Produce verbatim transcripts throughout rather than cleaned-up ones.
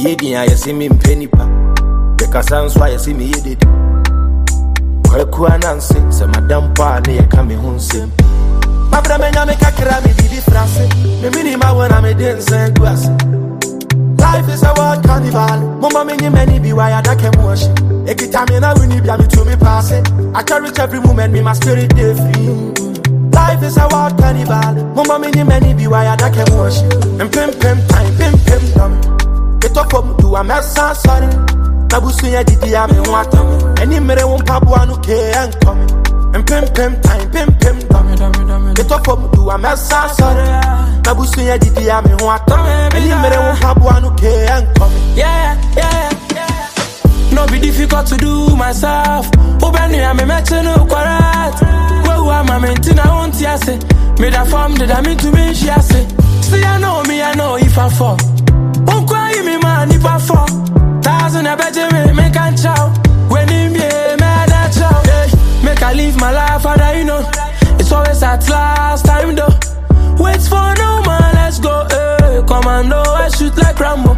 yedi ya see me penipa. The Cassans why you see me did. Kwekua Nancy, say Madame Pa, they come home sim. My brother, I make a cram in the France. The minimum when I'm a dancer, glass. Life is a wild carnival. Mama, many, many be wired, I can wash. Every time I win, you be to me pass it. I can reach every moment, me my spirit day free. Life is a wild carnival. Mama, many, many be wired, I can wash. And pim, pim, time, pim, pim, dumb. Get up from to a mess, sorry. Nabusuya didi ame wata. Any mere won pabwa no ke and come. And pim, pim, time, pim, pim, dumb. Get up from to a mess, sorry. Nabusuya didi ame wata. Any mere won pabwa no ke and come. Yeah, yeah, yeah. No be difficult to do myself. Open me, I'm a match no quarret. Where am I maintain? I want to say. Made a form that I mean to me, she say. See, I know me, I know if I fall. Won't cry me, man, if I fall. Thousand a better make a chow. When in be mad at chow. Hey, make I live my life, and you know. It's always at last time, though. Wait for no man, let's go. Hey, commando, I shoot like Rambo.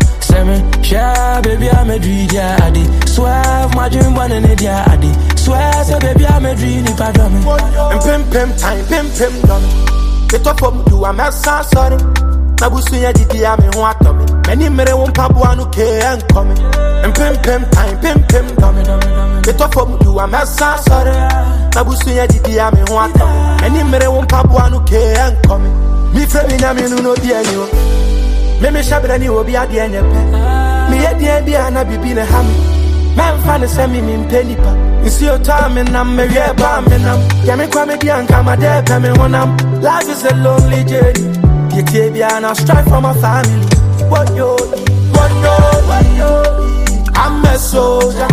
Yeah, baby, I'm a dream, yeah, I did. Swear, my dream, one in it, yeah, I did. Swear, say, baby, I'm a dream, if I don't me. And pim, pim, time, pim, pim, done. Get up from you, I'm a sorry. Nabusuya didi, I'm a water. Many mere won't pabwa no ke and coming. And pim, pim, time, pim, pim, done. Get up from you, I'm a sorry. Nabusuya didi, I'm a water. Many mere won't pabwa no ke and coming. Me friend, me, I'm no dear you. Me me shabra ni obi ade enyepe. Me ye de bia na bibi na ham. Man fa ne se me me penipa. Nsi o ta me nam me wie ba me nam. Ya me kwa me di anka ma de pe me honam. Life is a lonely journey. Ye tie bia na strive for my family. What yo, what yo, what yo. I'm a soldier.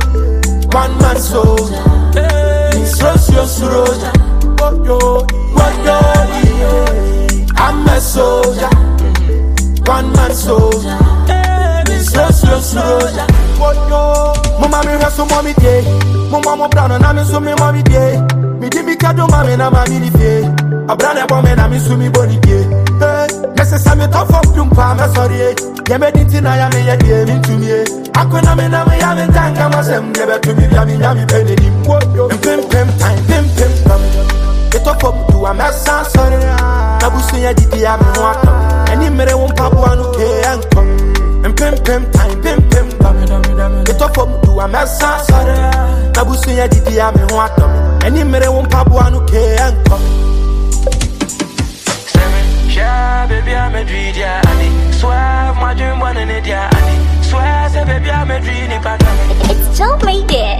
One man soldier. Hey, social soldier. What yo, what yo. I'm a soldier. One man soldier, slow, slow, slow. Mama me hustle, mommy day. Mama brown and I'm so me mommy day. Me di me kado mama na mami di fe. A brown and woman na me so me boni day. Necessary to fuck you pa me sorry. Ya me di tina ya me ya di me to me. Akona me na me ya me tanga masem ya be to me ya me ya me pay di mo. Pim pim time, pim pim come. Get up up to a mess sorry. Nabusuya didi ya me wata. Any mere won pabwa no ke and come. And pim pim time, pim pim come. Get up from to a mess, sorry. Nabusuya didi ya me wata. Any mere won pabwa no ke and come. Yeah, baby, I'm a dream, yeah, I did. Swear, my dream, one in it, yeah, I did. Swear, say, baby, I'm a dream, if I come. It's so made it.